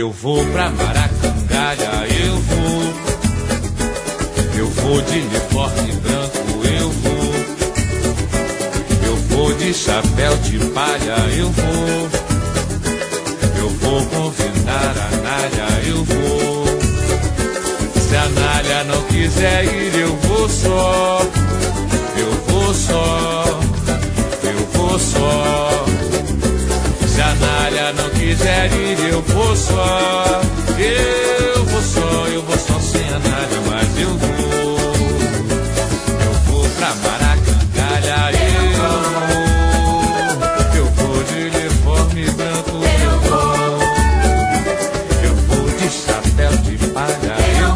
Eu vou pra Maracangalha, eu vou de uniforme branco, eu vou de chapéu de palha, eu vou convidar a Nália, eu vou. Se a Nália não quiser ir, eu vou só, eu vou só, eu vou só. Se a Nália não quiser ir, eu vou só, eu vou só, eu vou só sem a Nália, mas eu vou pra Maracangalha, eu vou de uniforme branco, eu vou de chapéu de palha, eu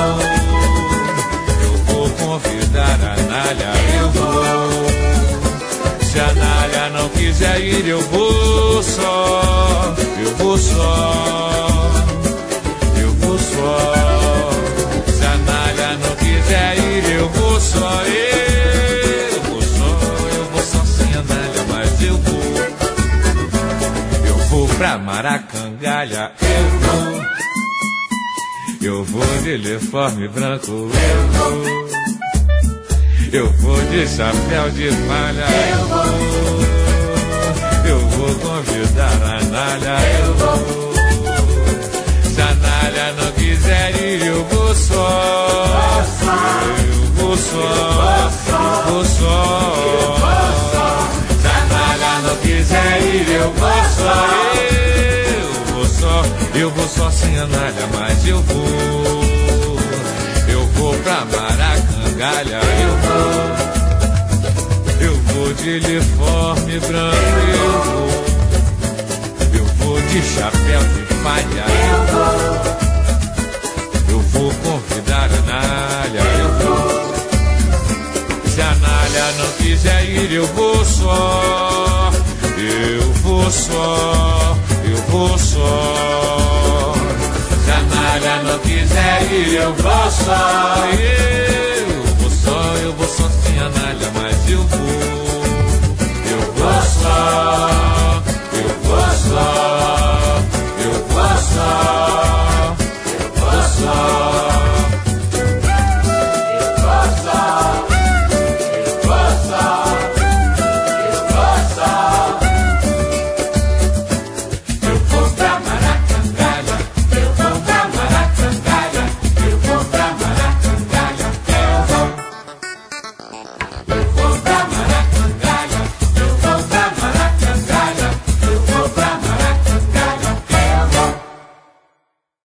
vou convidar a Nália, eu vou. Se a Nália não quiser ir, eu vou só, eu vou só, eu vou só. Se a Nália não quiser ir, eu vou só, eu vou só sem a Nália, mas eu vou pra Maracangalha, eu vou de uniforme branco, eu vou de chapéu de palha, eu vou convidar a Nália, se a Nália não quiser ir, eu vou só, eu vou só, eu vou só. Se a Nália não quiser ir, eu vou só, eu vou só sem a Nália, mas eu vou pra Maracangalha, eu vou de uniforme branco, eu vou de chapéu de palha, eu vou convidar a Nália, se a Nália não quiser ir, eu vou só, eu vou só, eu vou só. Se a Nália não quiser ir, eu vou só, eu